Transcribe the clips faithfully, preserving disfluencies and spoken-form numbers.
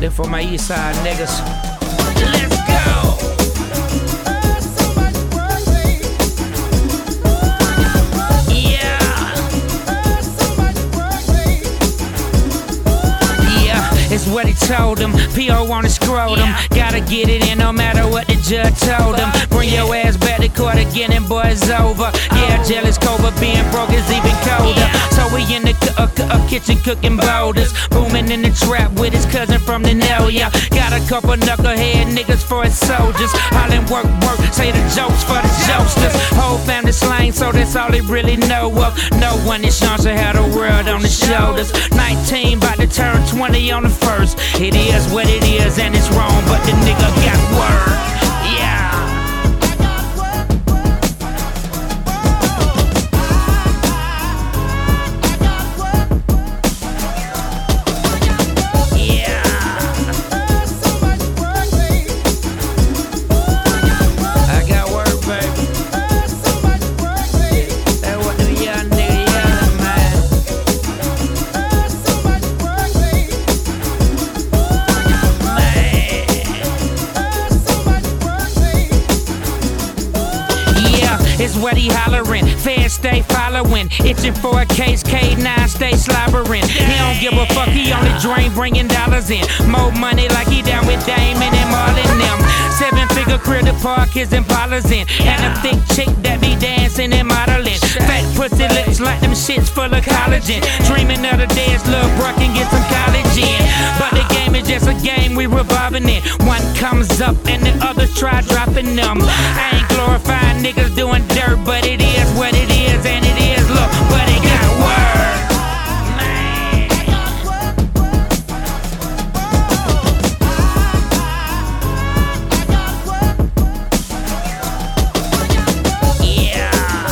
Then for my east side niggas, let's go. Yeah. Yeah, it's what he told him. P O on his scrotum. Gotta get it in no matter what the judge told him. Bring your ass back to court again and boy, it's over. Yeah, jealous Cobra being broke is even colder. So we in the uh, uh, kitchen cooking boulders. Booming in the trap with his cousin from the Nelia. Got a couple knucklehead niggas for his soldiers. Hollin' work, work, say the jokes for the jokesters. Whole family slang, so that's all they really know of. No one is Sean should have the world on his shoulders. nineteen, about to turn twenty on the first. It is what it is and it's wrong, but the nigga got word. Yeah. It's what he hollering, fans stay following. Itching for a case, K nine stay slobbering. He don't give a fuck, he only drain bringing dollars in. More money like he down with Damon and Marlon them. Seven figure career to park his Impalas in. And a thick chick that be dancing and modeling. Fat pussy lips like them shits full of collagen. Dreaming of the day his little bro can get some college in. But the game is just a game we revolving in. One comes up and the others try dropping them. I ain't glorifying niggas doing dirt, but it is what it is, and it is look, but it got word. Man. Yeah.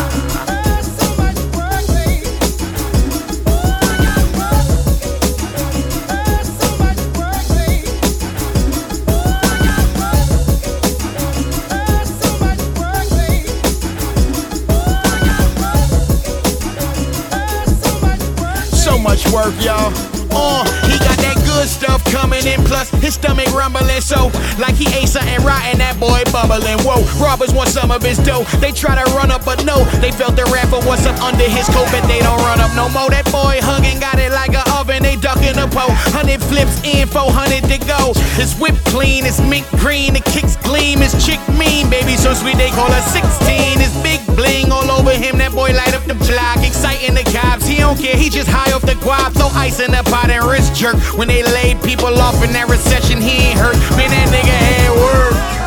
Much work, y'all. Uh, he got that good stuff coming in, plus his stomach rumbling. So, like he ate something rotten, that boy bubbling. Whoa, robbers want some of his dough. They try to run up, but no, they felt the wrath of what's up under his coat, but they don't run up no more. That boy hugging, got it like an oven, they ducking a pole. Hundred flips in, four hundred to go. His whip clean, his mink green, the kicks gleam, his chick mean, baby so sweet they call her sixteen. His big bling all over him, that boy light up the block, exciting the cops. He don't care, he just high off the guap, throw ice in the pot and wrist jerk. When they laid people off in that recession, he ain't hurt. Man, that nigga had work.